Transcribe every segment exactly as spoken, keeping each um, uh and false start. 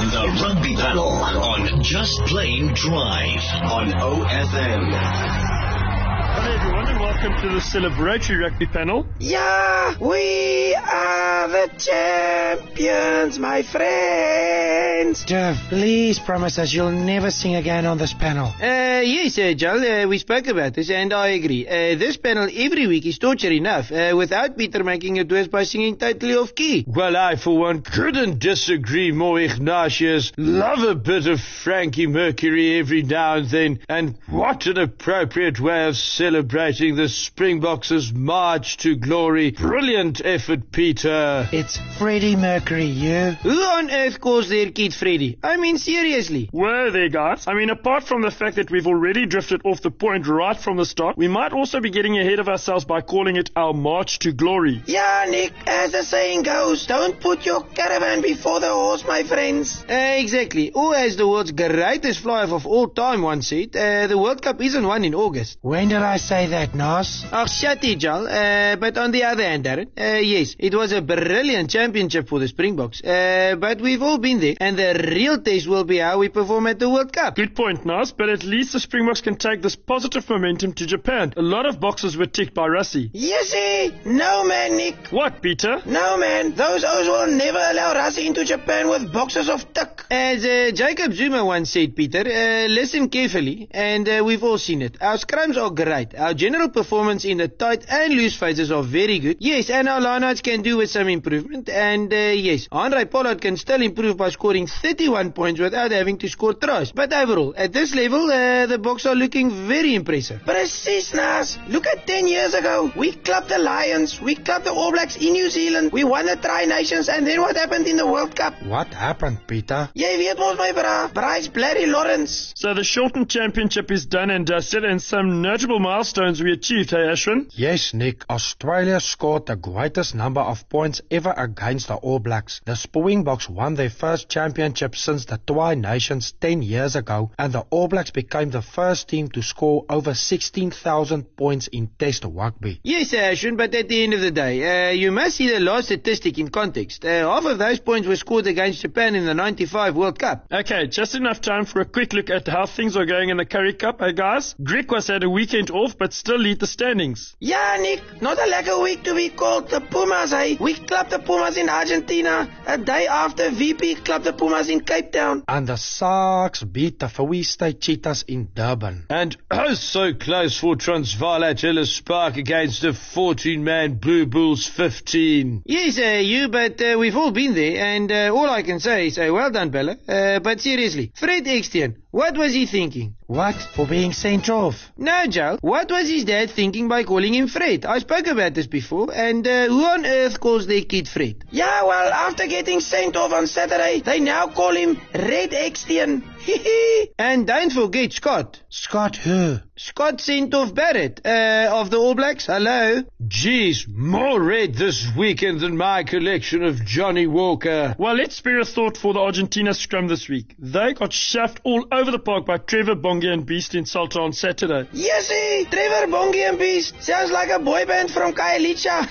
The Rugby Panel on Just Plain Drive on O F M. Hello everyone and welcome to the celebratory rugby panel. Yeah, we are the champions, my friends. Jeff, please promise us you'll never sing again on this panel. Uh, yes, uh, Joel, uh, we spoke about this and I agree. Uh, this panel every week is torture enough uh, without Peter making it worse by singing totally off key. Well, I for one couldn't disagree more, Ignatius. Love a bit of Frankie Mercury every now and then, and what an appropriate way of celebrating the Springboks' march to glory. Brilliant effort, Peter. It's Freddie Mercury, you. Who on earth calls their kid Freddie? I mean, seriously. Were there, guys? I mean, apart from the fact that we've already drifted off the point right from the start, we might also be getting ahead of ourselves by calling it our march to glory. Yeah, Nick, as the saying goes, don't put your caravan before the horse, my friends. Uh, exactly. Or as the world's greatest fly-off of all time once said, uh, the World Cup isn't won in August. When did I say that, Nas? Oh, shut it, Joel. Uh, but on the other hand, Darren, uh, yes, it was a brilliant championship for the Springboks. Uh, but we've all been there, and the real test will be how we perform at the World Cup. Good point, Nas, but at least the Springboks can take this positive momentum to Japan. A lot of boxes were ticked by Rassie. Yes, eh? No, man, Nick. What, Peter? No, man. Those O's will never allow Rassie into Japan with boxes of tick. As uh, Jacob Zuma once said, Peter, uh, listen carefully, and uh, we've all seen it. Our scrums are great. Our general performance in the tight and loose phases are very good. Yes, and our lineouts can do with some improvement. And uh, yes, Andre Pollard can still improve by scoring thirty-one points without having to score tries. But overall, at this level, uh, the Boks are looking very impressive. Precies, Nas. Look at ten years ago. We clubbed the Lions. We clubbed the All Blacks in New Zealand. We won the Tri-Nations. And then what happened in the World Cup? What happened, Peter? Jy weet mos my bra. Bryce Blarry Lawrence. So the Shortened Championship is done and dusted, and some notable milestones we achieved, hey Ashwin? Yes, Nick. Australia scored the greatest number of points ever against the All Blacks. The Springboks won their first championship since the Tri-Nations ten years ago, and the All Blacks became the first team to score over sixteen thousand points in Test rugby. Yes, Ashwin, but at the end of the day, uh, you must see the last statistic in context. Uh, half of those points were scored against Japan in the ninety-five World Cup. Okay, just enough time for a quick look at how things are going in the Currie Cup, hey guys? Griquas had a weekend off, but still lead the standings. Yeah, Nick, not a lekker week to be called the Pumas, hey? We clubbed the Pumas in Argentina a day after V P clubbed the Pumas in Cape Town. And the Sharks beat the Free State Cheetahs in Durban. And oh so close for Transvaal at Ellis Park against a fourteen-man Blue Bulls fifteen. Yes, uh, you, but uh, we've all been there, and uh, all I can say is, uh, well done, Bella. Uh, but seriously, Fred Extian, what was he thinking? What? For being sent off? No, Joel. What was his dad thinking by calling him Fred? I spoke about this before, and uh, who on earth calls their kid Fred? Yeah, well, after getting sent off on Saturday, they now call him Red Extian. And don't forget Scott. Scott who? Scott sent off Barrett, uh, of the All Blacks. Hello? Geez, more red this weekend than my collection of Johnny Walker. Well, let's spare a thought for the Argentina scrum this week. They got shoved all over the park by Trevor Bongi and Beast in Salta on Saturday. Yes, eh? Trevor Bongi and Beast. Sounds like a boy band from Kailicha.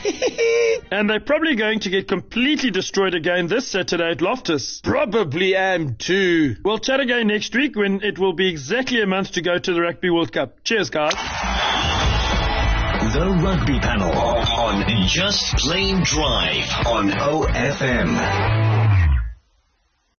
And they're probably going to get completely destroyed again this Saturday at Loftus. Probably am too. We'll chat again next week when it will be exactly a month to go to the Rugby World Cup. Cheers, guys. The Rugby Panel on Just Plain Drive on O F M.